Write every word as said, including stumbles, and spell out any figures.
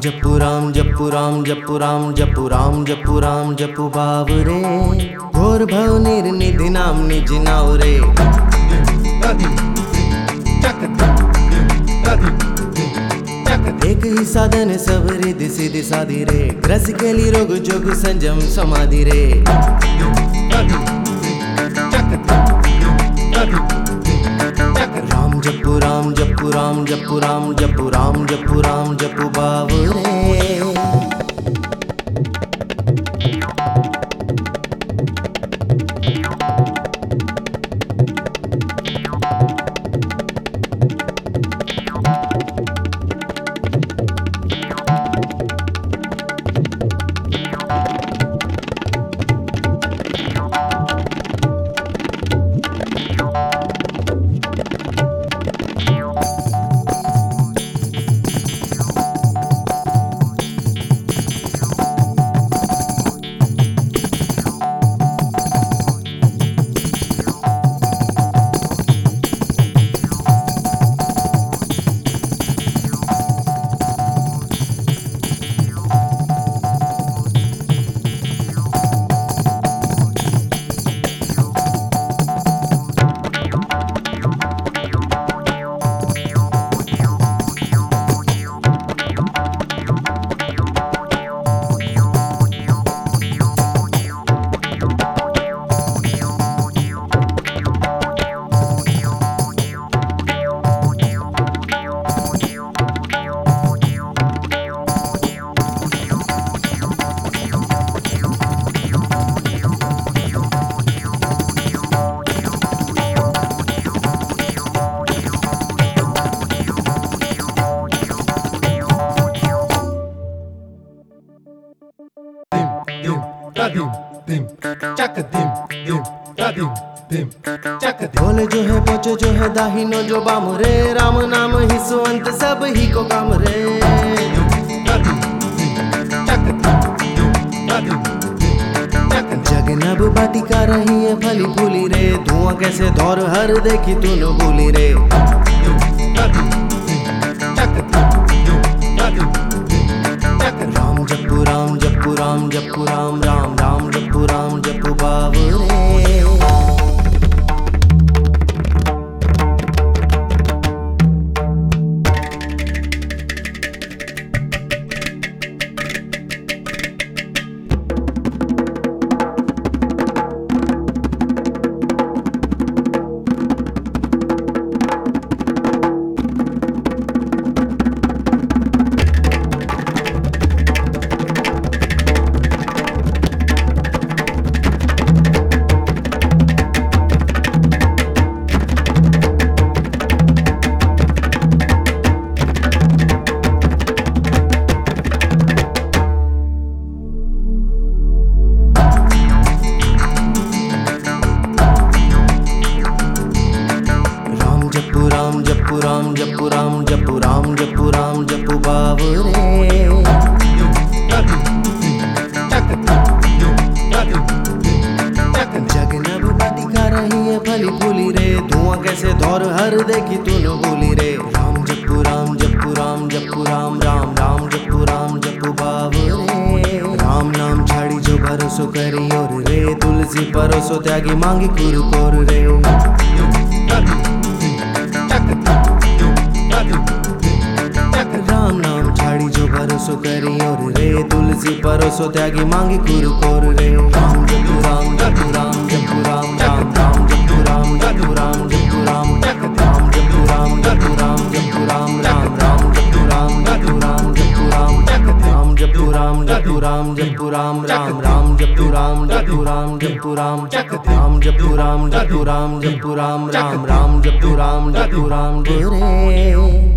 जपू राम जपू राम जपू राम जपू राम जपू राम जपू बावरे घोर भव निर्निधि नाम निज नाव रे। एक ही साधन सब रिद्धि सिद्धि साधि रे, ग्रस केली रोग जोग संजम समाधि रे। राम जपू राम जपू राम जपू राम जपू राम जपू राम जपू बावरे। बोले जो है पहुंचे जो है दाहिनो जो बाम रे, राम नाम ही सुअंत सब ही को काम रे। जगनब बाटिका रही है फली फूली रे, धुआं कैसे दौर हर देखी तू न भूली रे। राम जपू राम जपू राम जपू राम राम राम जपू राम जपू बावरे। राम जपू राम जपू राम जपू राम जपू राम जपू बावरे। जगनब बाटिका रही है फली फूली रे, धुआं कैसे दौर हर देखी तू न भूली रे। राम जपू राम जपू राम जपू राम राम राम जपू राम जपू बावरे। राम नाम छाड़ी जो भरोसो करी और रे, तुलसी परोसो त्यागी मांगी कुरु कोर रे। राम नाम छाड़ी जो भरोसो करी और रे, तुलसी परोसो त्यागी मांगी कुरु कोर रे। राम जपू राम जपू राम जपू राम राम राम जपू राम जपू राम जपू राम राम जपू राम जपू राम जपू राम राम राम जपू राम जपू राम जपू राम राम जपू राम जपू राम जपू राम राम राम जपू राम जपू राम जपू राम राम जपू राम जपू राम जपू राम राम राम जपू राम जपू राम रे।